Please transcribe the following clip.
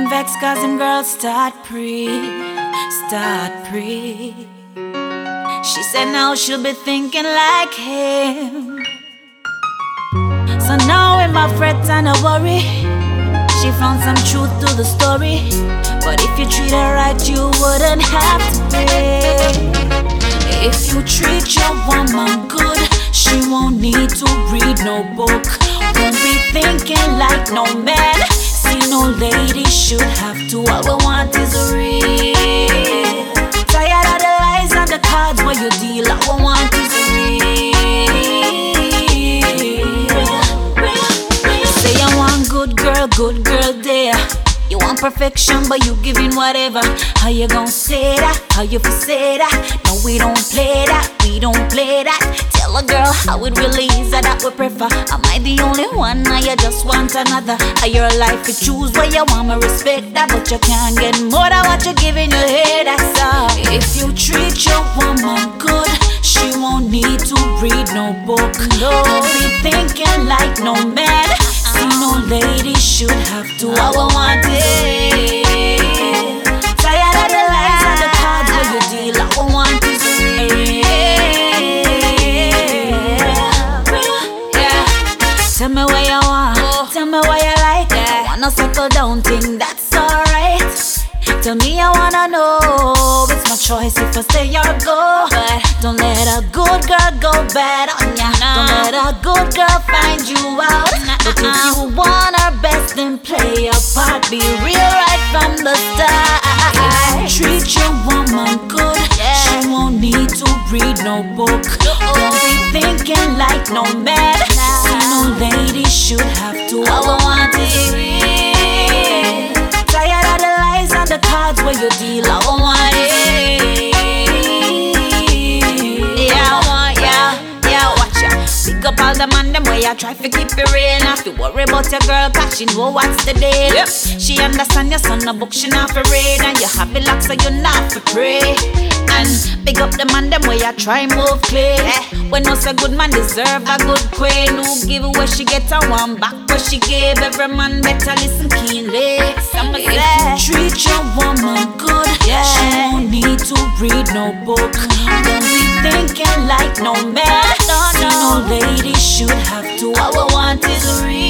vex cause them girls start pre. She said now she'll be thinking like him. So now in my fret and I worry, she found some truth to the story. But if you treat her right, you wouldn't have to pay. If you treat your woman good, she won't need to read no book. Won't be thinking like no man. See, no lady should have to. All we want is real. Tired of the lies and the cards where you deal. All we want is real. Say I want good girl there. You want perfection, but you giving whatever. How you gon' say that? How you fi say that? No, we don't play that. Tell a girl how it really is that we prefer. Am I the only one? Now you just want another. Are your life to choose where you want me respect that, but you can't get more than what you're giving your head. That's all. If you treat your woman good, she won't need to read no book. Don't be thinking like no man. See, no lady should have to. All I want is tired of the lies and the cards where you deal. All I want is real. Yeah. Tell me what you want, tell me what you like. I wanna settle down, think that's alright. Tell me, I wanna know. It's my choice if I stay or go. But don't let a good girl go bad on ya. Don't let a good girl find you out. But if you want her best, then play your part. Be real right from the start. If you treat your woman good, she won't need to read no book. Don't be thinking like no man. See, no lady should have to. All I want is real. Tired of the lies and the cards where you deal. All I want is watch ya. Pick up all the man them where you try to keep it real. Not to worry about your girl cause she know what's the deal. Yep. She understand your son a book, she not for read. And you have it locked so you not for pray. And pick up the man them where you try move clean. When no say good man deserve a good queen. Who give where she get a one back where she gave. Every man better listen keenly. If you treat your woman good, she won't need to read no book. Don't be thinking like no man. No lady should have to. All I want is real.